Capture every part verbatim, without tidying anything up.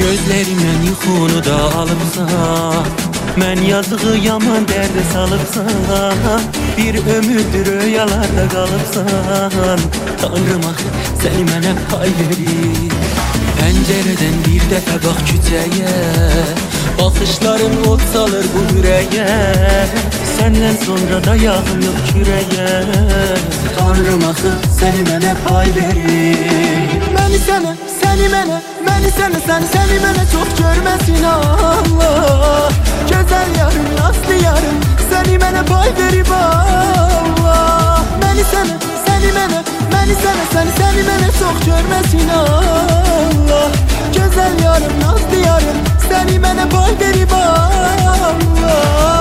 Gözlerimden yuxunu da alıbsan, mən yazığı yaman dərdə salıbsan, bir ömürdür rüyalarda qalıbsan. Tanrım axı səni mənə pay verir. Pəncərədən bir dəfə bax küçəyə, baxışların od salır bu ürəyə. Səndən sonra da yağıyor kürəyə. Tanrım axı səni mənə pay verir. Məni sənə, səni mənə, məni sənə, səni səni mənə çox görməsin Allah. Gözəl yarım, nazlı yarım, səni mənə pay verib Allah. Məni sənə, səni mənə, məni sənə, səni səni mənə çox görməsin Allah. Gözəl yarım, nazlı yarım, səni mənə pay verib Allah.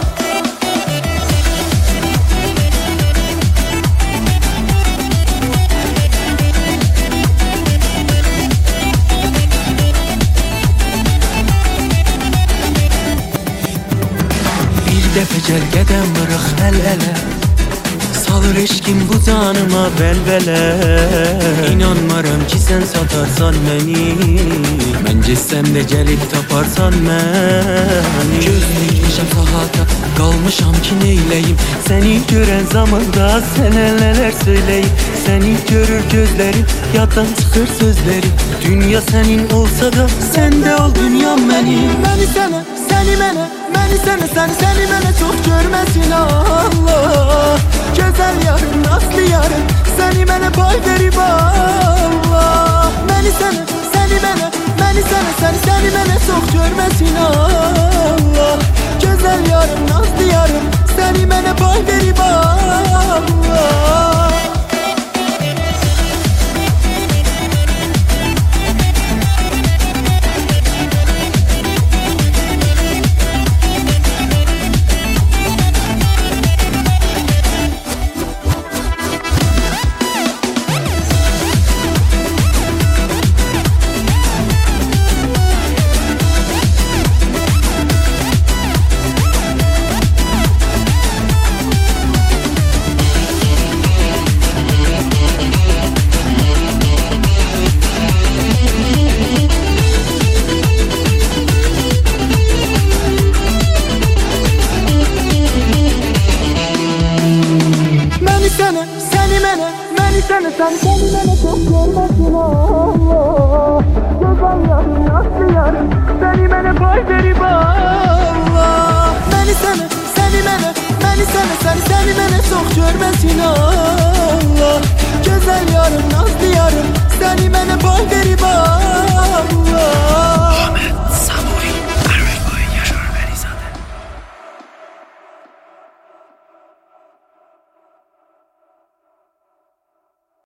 Dəfə gəl qədəm vırıq əl-ələ, salır eşkim bu canıma vəlvələ. İnanmaram ki sən satarsan məni, mən getsəm də gəlib taparsan məni. Göz dikmişəm sahata, qalmışam ki neyləyim, səni görən zamanda sənə nələr söyləyim. Səni görür gözlərim, yaddan çıxır sözlərim. Dünya sənin olsa da, səndə ol dünyam mənim. Məni sənə, səni mənə, məni sənə, səni səni mənə çox görməsin Allah. Gözəl yarım, nazlı yarım, səni mənə pay verib Allah. Məni sənə, səni mənə, məni sənə, səni səni mənə çox görməsin Allah. Gözəl yarım, nazlı yarım, səni mənə pay verib Allah. Səni, səni mənə, məni sənə, səni səni mənə çox görməsin Allah. Gözəl yarım, nazlı yarım, səni mənə pay verib Allah. Məni sənə, səni mənə, məni sənə, səni səni mənə çox görməsin Allah. Gözəl yarım, nazlı yarım, səni mənə pay verib Allah.